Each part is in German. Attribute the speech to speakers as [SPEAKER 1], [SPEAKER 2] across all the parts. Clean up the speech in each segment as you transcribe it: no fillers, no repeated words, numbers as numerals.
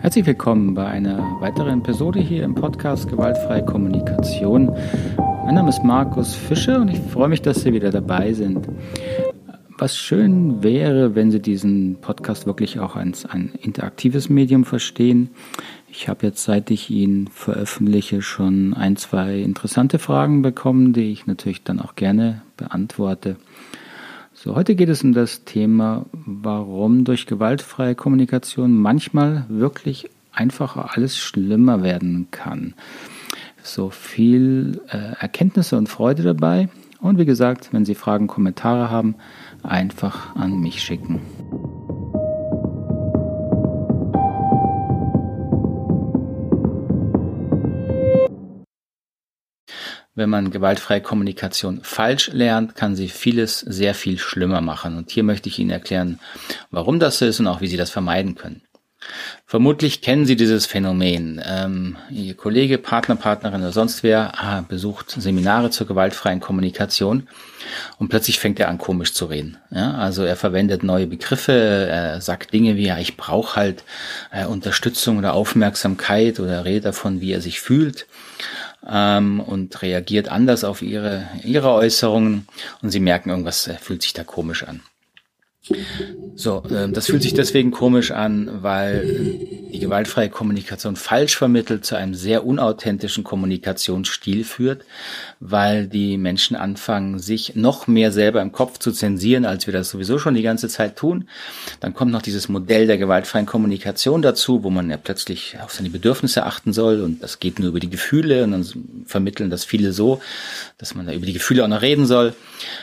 [SPEAKER 1] Herzlich willkommen bei einer weiteren Episode hier im Podcast Gewaltfreie Kommunikation. Mein Name ist Markus Fischer und ich freue mich, dass Sie wieder dabei sind. Was schön wäre, wenn Sie diesen Podcast wirklich auch als ein interaktives Medium verstehen. Ich habe jetzt, seit ich ihn veröffentliche, schon 2 interessante Fragen bekommen, die ich natürlich dann auch gerne beantworte. So, heute geht es um das Thema, warum durch gewaltfreie Kommunikation manchmal wirklich einfach alles schlimmer werden kann. So viel Erkenntnisse und Freude dabei. Und wie gesagt, wenn Sie Fragen, Kommentare haben, einfach an mich schicken. Wenn man gewaltfreie Kommunikation falsch lernt, kann sie vieles sehr viel schlimmer machen. Und hier möchte ich Ihnen erklären, warum das so ist und auch wie Sie das vermeiden können. Vermutlich kennen Sie dieses Phänomen. Ihr Kollege, Partner, Partnerin oder sonst wer besucht Seminare zur gewaltfreien Kommunikation und plötzlich fängt er an, komisch zu reden. Ja, also er verwendet neue Begriffe, er sagt Dinge wie, ja, ich brauche halt Unterstützung oder Aufmerksamkeit oder redet davon, wie er sich fühlt. Und reagiert anders auf ihre Äußerungen und Sie merken, irgendwas fühlt sich da komisch an. So, das fühlt sich deswegen komisch an, weil die gewaltfreie Kommunikation falsch vermittelt zu einem sehr unauthentischen Kommunikationsstil führt, weil die Menschen anfangen, sich noch mehr selber im Kopf zu zensieren, als wir das sowieso schon die ganze Zeit tun. Dann kommt noch dieses Modell der gewaltfreien Kommunikation dazu, wo man ja plötzlich auf seine Bedürfnisse achten soll und das geht nur über die Gefühle und dann vermitteln das viele so, dass man da über die Gefühle auch noch reden soll.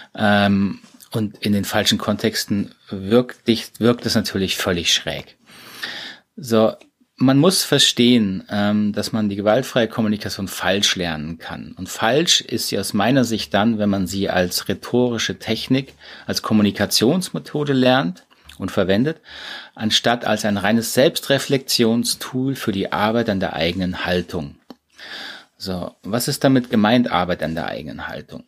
[SPEAKER 1] Und in den falschen Kontexten wirkt es natürlich völlig schräg. So, man muss verstehen, dass man die gewaltfreie Kommunikation falsch lernen kann. Und falsch ist sie aus meiner Sicht dann, wenn man sie als rhetorische Technik, als Kommunikationsmethode lernt und verwendet, anstatt als ein reines Selbstreflexionstool für die Arbeit an der eigenen Haltung. So, was ist damit gemeint, Arbeit an der eigenen Haltung?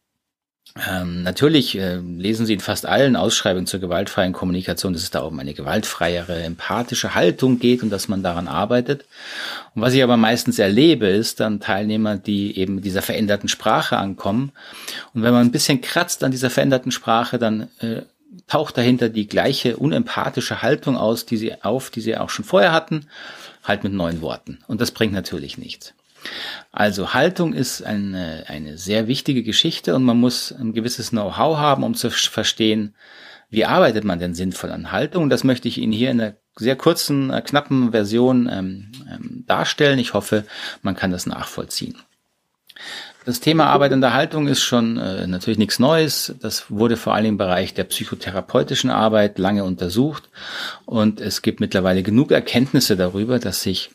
[SPEAKER 1] Natürlich lesen Sie in fast allen Ausschreibungen zur gewaltfreien Kommunikation, dass es da um eine gewaltfreiere, empathische Haltung geht und dass man daran arbeitet. Und was ich aber meistens erlebe, ist dann Teilnehmer, die eben mit dieser veränderten Sprache ankommen. Und wenn man ein bisschen kratzt an dieser veränderten Sprache, dann taucht dahinter die gleiche unempathische Haltung aus, die sie auch schon vorher hatten, halt mit neuen Worten. Und das bringt natürlich nichts. Also Haltung ist eine sehr wichtige Geschichte und man muss ein gewisses Know-how haben, um zu verstehen, wie arbeitet man denn sinnvoll an Haltung. Und das möchte ich Ihnen hier in einer sehr kurzen, knappen Version darstellen. Ich hoffe, man kann das nachvollziehen. Das Thema Arbeit an der Haltung ist schon natürlich nichts Neues. Das wurde vor allem im Bereich der psychotherapeutischen Arbeit lange untersucht und es gibt mittlerweile genug Erkenntnisse darüber, dass sich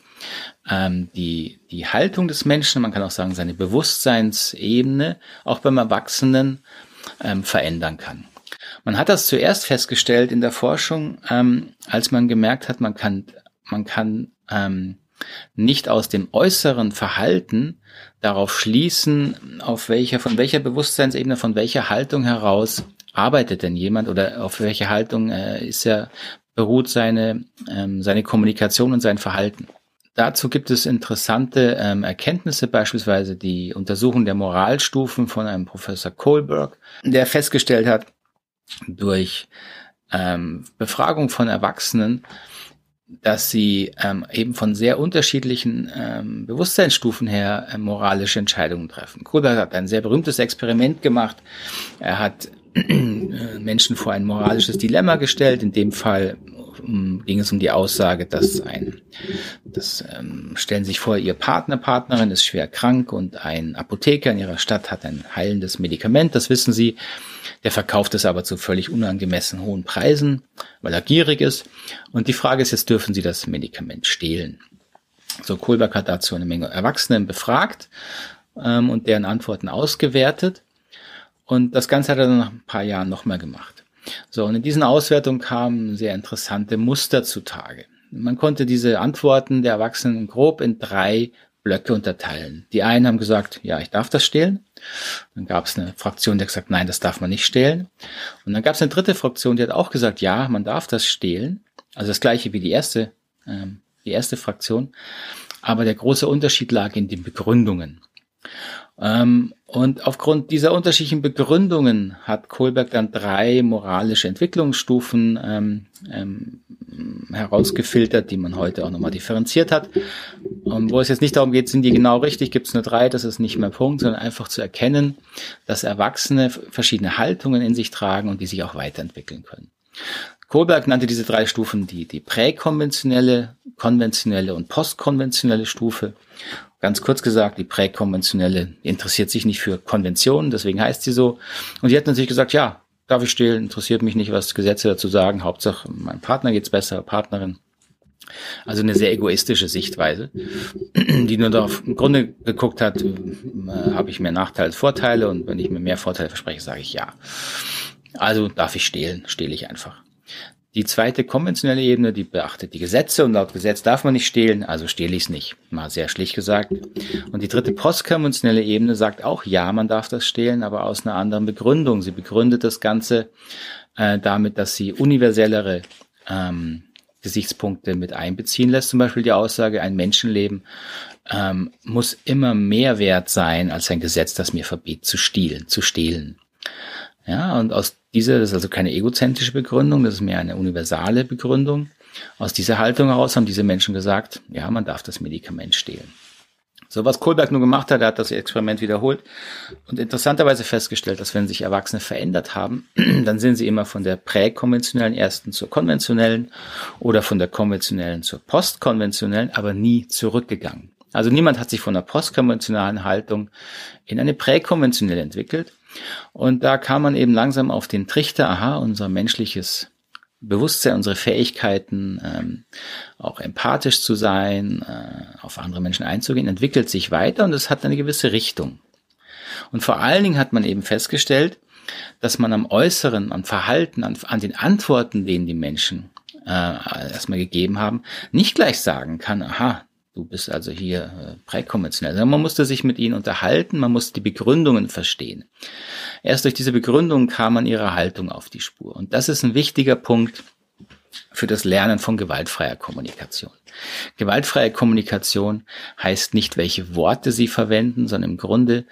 [SPEAKER 1] die Haltung des Menschen, man kann auch sagen seine Bewusstseinsebene, auch beim Erwachsenen verändern kann. Man hat das zuerst festgestellt in der Forschung, als man gemerkt hat, man kann nicht aus dem äußeren Verhalten darauf schließen, von welcher Bewusstseinsebene, von welcher Haltung heraus arbeitet denn jemand oder auf welche Haltung beruht seine Kommunikation und sein Verhalten. Dazu gibt es interessante Erkenntnisse, beispielsweise die Untersuchung der Moralstufen von einem Professor Kohlberg, der festgestellt hat, durch Befragung von Erwachsenen, dass sie eben von sehr unterschiedlichen Bewusstseinsstufen her moralische Entscheidungen treffen. Kohlberg hat ein sehr berühmtes Experiment gemacht. Er hat Menschen vor ein moralisches Dilemma gestellt. In dem Fall ging es um die Aussage, stellen Sie sich vor, Ihr Partnerin ist schwer krank und ein Apotheker in Ihrer Stadt hat ein heilendes Medikament, das wissen Sie. Der verkauft es aber zu völlig unangemessen hohen Preisen, weil er gierig ist. Und die Frage ist jetzt, dürfen Sie das Medikament stehlen? So, Kohlberg hat dazu eine Menge Erwachsenen befragt und deren Antworten ausgewertet. Und das Ganze hat er dann nach ein paar Jahren nochmal gemacht. So, und in diesen Auswertungen kamen sehr interessante Muster zutage. Man konnte diese Antworten der Erwachsenen grob in 3 Blöcke unterteilen. Die einen haben gesagt, ja, ich darf das stehlen. Dann gab es eine Fraktion, die hat gesagt, nein, das darf man nicht stehlen. Und dann gab es eine dritte Fraktion, die hat auch gesagt, ja, man darf das stehlen. Also das gleiche wie die erste die erste Fraktion. Aber der große Unterschied lag in den Begründungen. Und aufgrund dieser unterschiedlichen Begründungen hat Kohlberg dann 3 moralische Entwicklungsstufen herausgefiltert, die man heute auch nochmal differenziert hat. Wo es jetzt nicht darum geht, sind die genau richtig, gibt es nur 3, das ist nicht mehr Punkt, sondern einfach zu erkennen, dass Erwachsene verschiedene Haltungen in sich tragen und die sich auch weiterentwickeln können. Kohlberg nannte diese 3 Stufen die präkonventionelle, konventionelle und postkonventionelle Stufe. Ganz kurz gesagt, die präkonventionelle interessiert sich nicht für Konventionen, deswegen heißt sie so. Und die hat natürlich gesagt, ja, darf ich stehlen, interessiert mich nicht, was Gesetze dazu sagen, Hauptsache meinem Partner geht's besser, Partnerin. Also eine sehr egoistische Sichtweise, die nur darauf im Grunde geguckt hat, habe ich mehr Nachteile als Vorteile, und wenn ich mir mehr Vorteile verspreche, sage ich ja. Also darf ich stehlen, stehle ich einfach. Die zweite konventionelle Ebene, die beachtet die Gesetze, und laut Gesetz darf man nicht stehlen, also stehle ich es nicht. Mal sehr schlicht gesagt. Und die dritte postkonventionelle Ebene sagt auch, ja, man darf das stehlen, aber aus einer anderen Begründung. Sie begründet das Ganze damit, dass sie universellere Gesichtspunkte mit einbeziehen lässt. Zum Beispiel die Aussage, ein Menschenleben muss immer mehr wert sein als ein Gesetz, das mir verbietet zu stehlen. Ja, und das ist also keine egozentrische Begründung, das ist mehr eine universale Begründung. Aus dieser Haltung heraus haben diese Menschen gesagt, ja, man darf das Medikament stehlen. So, was Kohlberg nun gemacht hat, er hat das Experiment wiederholt und interessanterweise festgestellt, dass wenn sich Erwachsene verändert haben, dann sind sie immer von der präkonventionellen ersten zur konventionellen oder von der konventionellen zur postkonventionellen, aber nie zurückgegangen. Also niemand hat sich von der postkonventionalen Haltung in eine präkonventionelle entwickelt. Und da kam man eben langsam auf den Trichter, aha, unser menschliches Bewusstsein, unsere Fähigkeiten, auch empathisch zu sein, auf andere Menschen einzugehen, entwickelt sich weiter, und es hat eine gewisse Richtung. Und vor allen Dingen hat man eben festgestellt, dass man am Äußeren, am Verhalten, an den Antworten, denen die Menschen erstmal gegeben haben, nicht gleich sagen kann, aha, du bist also hier präkonventionell. Also man musste sich mit ihnen unterhalten, man musste die Begründungen verstehen. Erst durch diese Begründungen kam man ihrer Haltung auf die Spur. Und das ist ein wichtiger Punkt für das Lernen von gewaltfreier Kommunikation. Gewaltfreie Kommunikation heißt nicht, welche Worte sie verwenden, sondern im Grunde,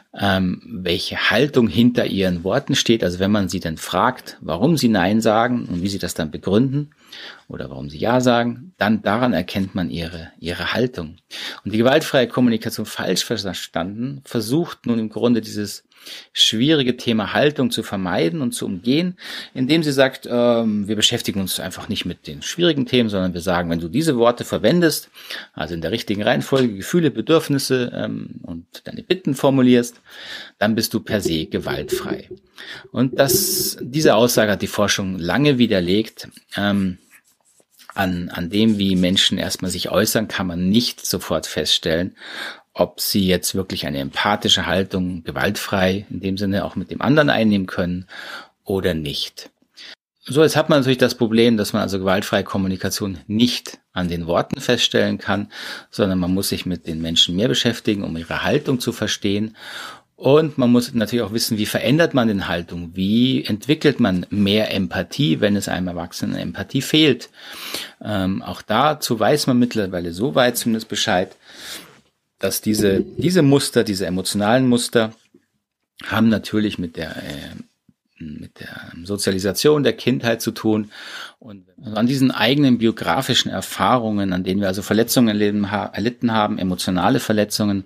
[SPEAKER 1] welche Haltung hinter ihren Worten steht. Also wenn man sie dann fragt, warum sie Nein sagen und wie sie das dann begründen oder warum sie Ja sagen, dann daran erkennt man ihre Haltung. Und die gewaltfreie Kommunikation, falsch verstanden, versucht nun im Grunde dieses schwierige Thema Haltung zu vermeiden und zu umgehen, indem sie sagt, wir beschäftigen uns einfach nicht mit den schwierigen Themen, sondern wir sagen, wenn du diese Worte verwendest, also in der richtigen Reihenfolge Gefühle, Bedürfnisse und deine Bitten formulierst, dann bist du per se gewaltfrei. Und diese Aussage hat die Forschung lange widerlegt. An dem, wie Menschen erstmal sich äußern, kann man nicht sofort feststellen, ob sie jetzt wirklich eine empathische Haltung gewaltfrei in dem Sinne auch mit dem anderen einnehmen können oder nicht. So, jetzt hat man natürlich das Problem, dass man also gewaltfreie Kommunikation nicht an den Worten feststellen kann, sondern man muss sich mit den Menschen mehr beschäftigen, um ihre Haltung zu verstehen. Und man muss natürlich auch wissen, wie verändert man den Haltung? Wie entwickelt man mehr Empathie, wenn es einem Erwachsenen Empathie fehlt? Auch dazu weiß man mittlerweile so weit zumindest Bescheid, dass diese Muster, diese emotionalen Muster, haben natürlich mit der Sozialisation der Kindheit zu tun. Und an diesen eigenen biografischen Erfahrungen, an denen wir also Verletzungen erlitten haben, emotionale Verletzungen,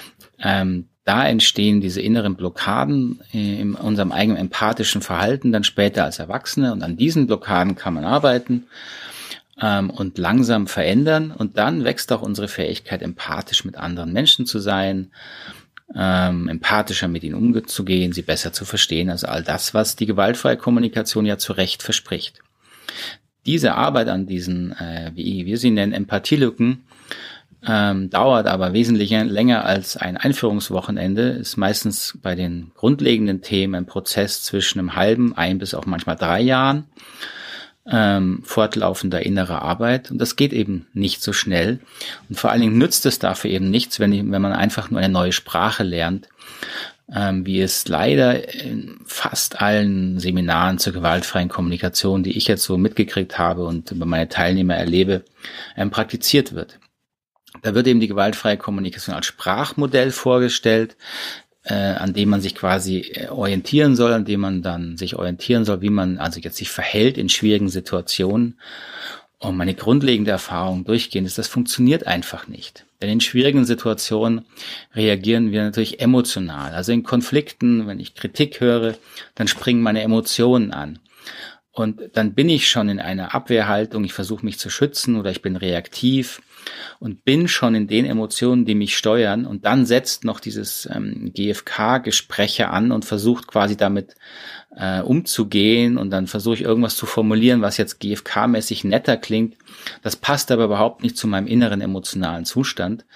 [SPEAKER 1] da entstehen diese inneren Blockaden in unserem eigenen empathischen Verhalten dann später als Erwachsene. Und an diesen Blockaden kann man arbeiten und langsam verändern. Und dann wächst auch unsere Fähigkeit, empathisch mit anderen Menschen zu sein, empathischer mit ihnen umzugehen, sie besser zu verstehen. Also all das, was die gewaltfreie Kommunikation ja zu Recht verspricht. Diese Arbeit an diesen, wie wir sie nennen, Empathielücken, dauert aber wesentlich länger als ein Einführungswochenende, ist meistens bei den grundlegenden Themen ein Prozess zwischen einem halben, 1 bis auch manchmal 3 Jahren fortlaufender innerer Arbeit. Und das geht eben nicht so schnell. Und vor allen Dingen nützt es dafür eben nichts, wenn man einfach nur eine neue Sprache lernt, wie es leider in fast allen Seminaren zur gewaltfreien Kommunikation, die ich jetzt so mitgekriegt habe und über meine Teilnehmer erlebe, praktiziert wird. Da wird eben die gewaltfreie Kommunikation als Sprachmodell vorgestellt, an dem man sich quasi orientieren soll, an dem man dann sich orientieren soll, wie man also jetzt sich verhält in schwierigen Situationen. Und meine grundlegende Erfahrung durchgehend ist, das funktioniert einfach nicht. Denn in schwierigen Situationen reagieren wir natürlich emotional. Also in Konflikten, wenn ich Kritik höre, dann springen meine Emotionen an. Und dann bin ich schon in einer Abwehrhaltung, ich versuche mich zu schützen oder ich bin reaktiv und bin schon in den Emotionen, die mich steuern. Und dann setzt noch dieses GfK-Gespräche an und versucht quasi damit umzugehen. Und dann versuche ich irgendwas zu formulieren, was jetzt GfK-mäßig netter klingt. Das passt aber überhaupt nicht zu meinem inneren emotionalen Zustand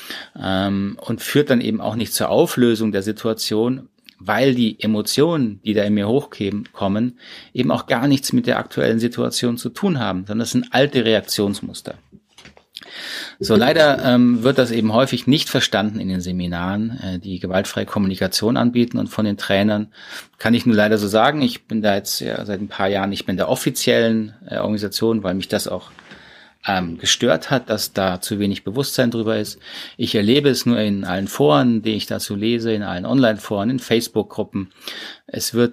[SPEAKER 1] und führt dann eben auch nicht zur Auflösung der Situation, weil die Emotionen, die da in mir hochkommen, eben auch gar nichts mit der aktuellen Situation zu tun haben, sondern das sind alte Reaktionsmuster. So, leider wird das eben häufig nicht verstanden in den Seminaren, die gewaltfreie Kommunikation anbieten, und von den Trainern kann ich nur leider so sagen, ich bin da jetzt ja seit ein paar Jahren nicht mehr in der offiziellen Organisation, weil mich das auch gestört hat, dass da zu wenig Bewusstsein drüber ist. Ich erlebe es nur in allen Foren, die ich dazu lese, in allen Online-Foren, in Facebook-Gruppen. Es wird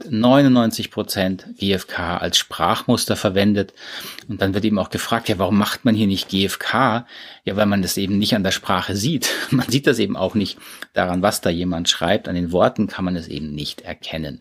[SPEAKER 1] 99% GfK als Sprachmuster verwendet. Und dann wird eben auch gefragt, ja, warum macht man hier nicht GfK? Ja, weil man das eben nicht an der Sprache sieht. Man sieht das eben auch nicht daran, was da jemand schreibt. An den Worten kann man es eben nicht erkennen.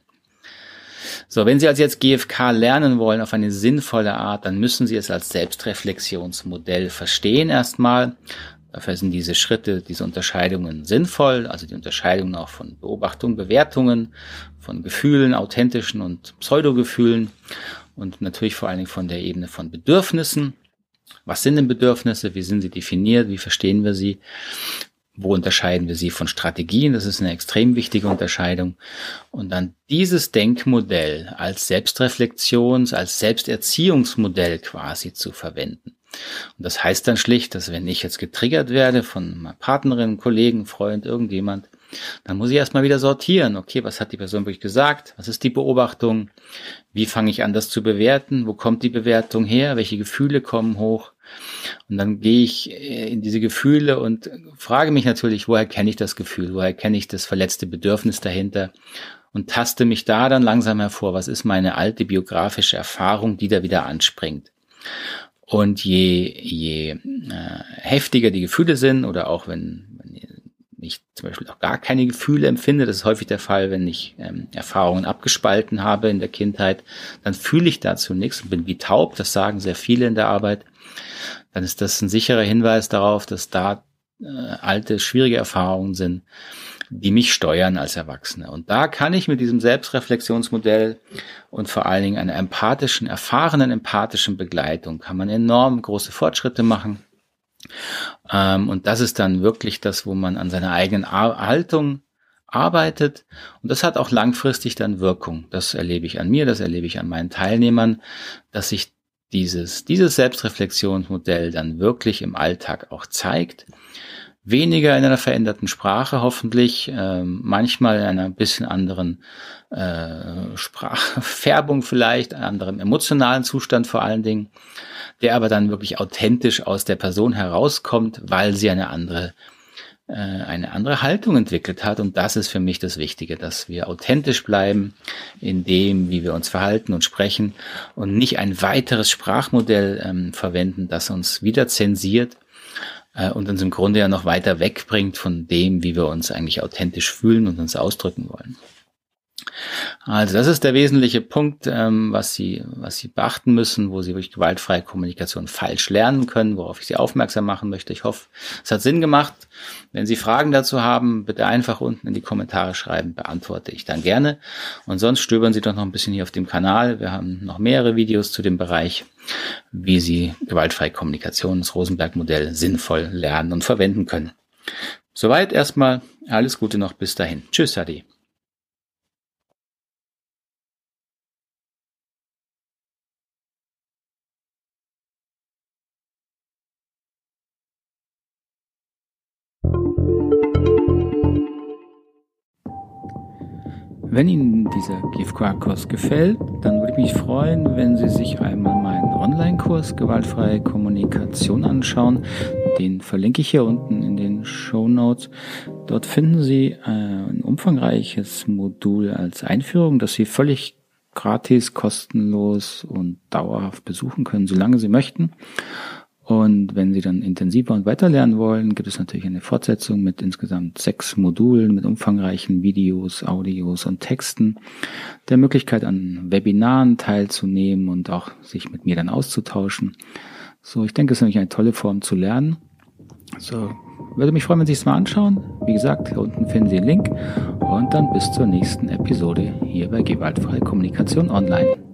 [SPEAKER 1] So, wenn Sie also jetzt GfK lernen wollen auf eine sinnvolle Art, dann müssen Sie es als Selbstreflexionsmodell verstehen erstmal. Dafür sind diese Schritte, diese Unterscheidungen sinnvoll, also die Unterscheidungen auch von Beobachtungen, Bewertungen, von Gefühlen, authentischen und Pseudogefühlen und natürlich vor allen Dingen von der Ebene von Bedürfnissen. Was sind denn Bedürfnisse? Wie sind sie definiert? Wie verstehen wir sie? Wo unterscheiden wir sie von Strategien? Das ist eine extrem wichtige Unterscheidung. Und dann dieses Denkmodell als als Selbsterziehungsmodell quasi zu verwenden. Und das heißt dann schlicht, dass wenn ich jetzt getriggert werde von meiner Partnerin, Kollegen, Freund, irgendjemand, dann muss ich erstmal wieder sortieren. Okay, was hat die Person wirklich gesagt? Was ist die Beobachtung? Wie fange ich an, das zu bewerten? Wo kommt die Bewertung her? Welche Gefühle kommen hoch? Und dann gehe ich in diese Gefühle und frage mich natürlich, woher kenne ich das Gefühl? Woher kenne ich das verletzte Bedürfnis dahinter? Und taste mich da dann langsam hervor. Was ist meine alte biografische Erfahrung, die da wieder anspringt? Und je heftiger die Gefühle sind oder auch wenn ich zum Beispiel auch gar keine Gefühle empfinde, das ist häufig der Fall, wenn ich Erfahrungen abgespalten habe in der Kindheit, dann fühle ich dazu nichts und bin wie taub, das sagen sehr viele in der Arbeit. Dann ist das ein sicherer Hinweis darauf, dass da alte, schwierige Erfahrungen sind, die mich steuern als Erwachsene. Und da kann ich mit diesem Selbstreflexionsmodell und vor allen Dingen einer erfahrenen empathischen Begleitung, kann man enorm große Fortschritte machen. Und das ist dann wirklich das, wo man an seiner eigenen Haltung arbeitet. Und das hat auch langfristig dann Wirkung. Das erlebe ich an mir, das erlebe ich an meinen Teilnehmern, dass sich dieses Selbstreflexionsmodell dann wirklich im Alltag auch zeigt. Weniger in einer veränderten Sprache hoffentlich, manchmal in einer bisschen anderen Sprachfärbung vielleicht, einem anderen emotionalen Zustand vor allen Dingen, der aber dann wirklich authentisch aus der Person herauskommt, weil sie eine andere Haltung entwickelt hat. Und das ist für mich das Wichtige, dass wir authentisch bleiben in dem, wie wir uns verhalten und sprechen und nicht ein weiteres Sprachmodell verwenden, das uns wieder zensiert und uns im Grunde ja noch weiter wegbringt von dem, wie wir uns eigentlich authentisch fühlen und uns ausdrücken wollen. Also das ist der wesentliche Punkt, was Sie beachten müssen, wo Sie durch gewaltfreie Kommunikation falsch lernen können, worauf ich Sie aufmerksam machen möchte. Ich hoffe, es hat Sinn gemacht. Wenn Sie Fragen dazu haben, bitte einfach unten in die Kommentare schreiben, beantworte ich dann gerne. Und sonst stöbern Sie doch noch ein bisschen hier auf dem Kanal. Wir haben noch mehrere Videos zu dem Bereich, wie Sie gewaltfreie Kommunikation, das Rosenberg-Modell, sinnvoll lernen und verwenden können. Soweit erstmal. Alles Gute noch bis dahin. Tschüss, Ade. Wenn Ihnen dieser GFK-Kurs gefällt, dann würde ich mich freuen, wenn Sie sich einmal meinen Online-Kurs Gewaltfreie Kommunikation anschauen. Den verlinke ich hier unten in den Shownotes. Dort finden Sie ein umfangreiches Modul als Einführung, das Sie völlig gratis, kostenlos und dauerhaft besuchen können, solange Sie möchten. Und wenn Sie dann intensiver und weiter lernen wollen, gibt es natürlich eine Fortsetzung mit insgesamt 6 Modulen mit umfangreichen Videos, Audios und Texten, der Möglichkeit an Webinaren teilzunehmen und auch sich mit mir dann auszutauschen. So, ich denke, es ist nämlich eine tolle Form zu lernen. So, würde mich freuen, wenn Sie es mal anschauen. Wie gesagt, hier unten finden Sie den Link und dann bis zur nächsten Episode hier bei Gewaltfreie Kommunikation Online.